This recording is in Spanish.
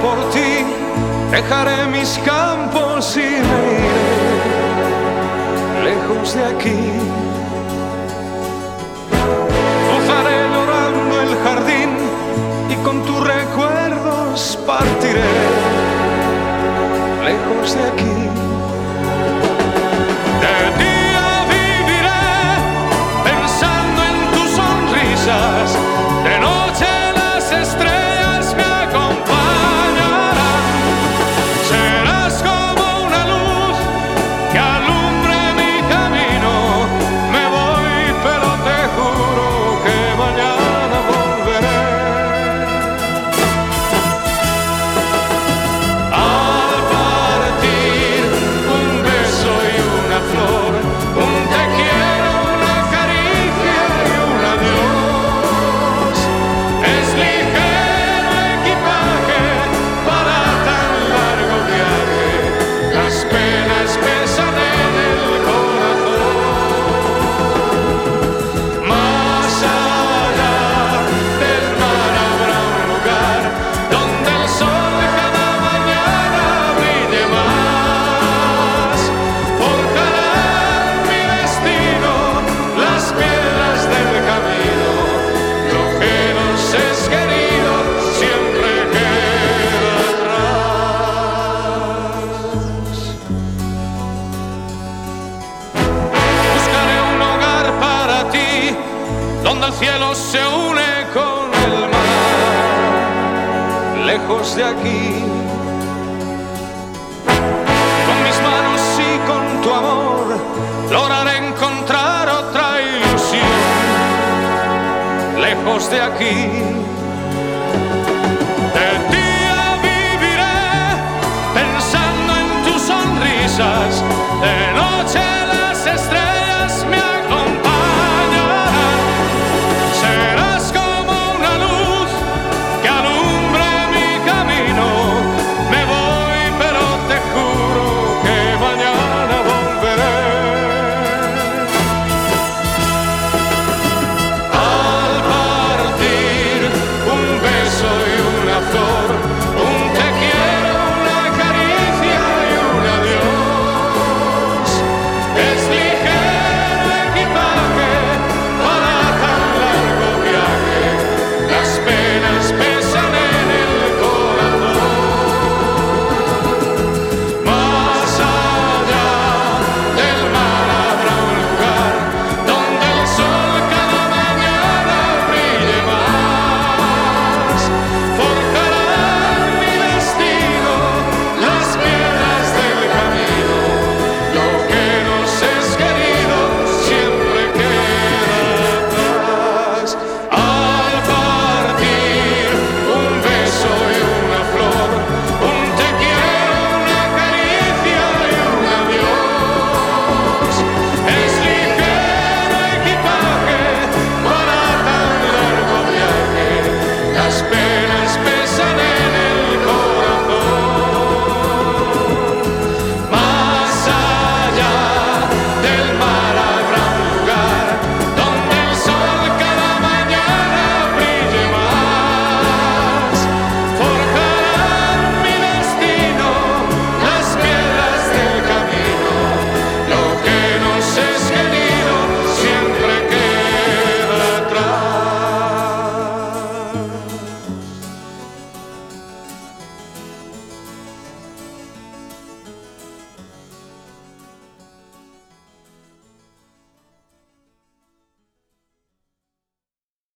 por ti, dejaré mis campos y me iré lejos de aquí. Cruzaré llorando el jardín y con tus recuerdos partiré lejos de aquí. De día viviré pensando en tus sonrisas, de noche las estrellas me acompañarán. Serás como una luz que alumbre mi camino. Me voy, pero te juro que mañana volveré. Al partir, un beso y una flor, un te quiero, una caricia y un adiós. Es ligero equipaje para tan largo viaje, las penas pesan en el corazón. Más allá del mar habrá un lugar donde el sol cada mañana brille más. Forjarán mi destino las piedras del camino. Lo que nos es querido siempre queda atrás. Buscaré un hogar para ti, donde el cielo se une con el mar, lejos de aquí. Con mis manos y con tu amor lograré encontrar otra ilusión, lejos de aquí.